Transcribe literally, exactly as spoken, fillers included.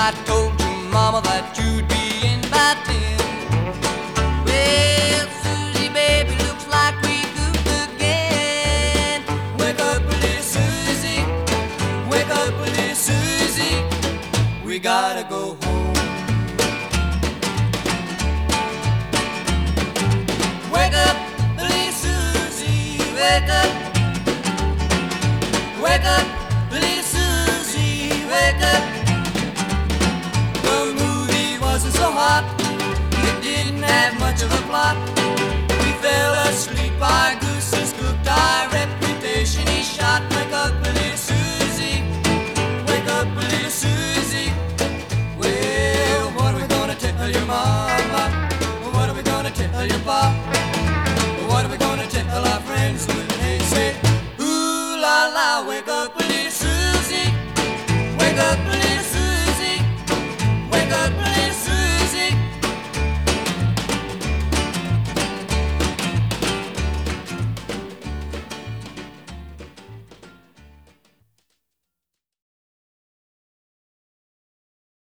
I told your mama that you'd be in by ten. Well, Susie, baby, looks like we goofed again. Wake up, little Susie. Wake up, little Susie. We gotta go home. Wake up, little Susie. Wake up. Wake up, little Susie. Wake up. The movie wasn't so hot. It didn't have much of a plot.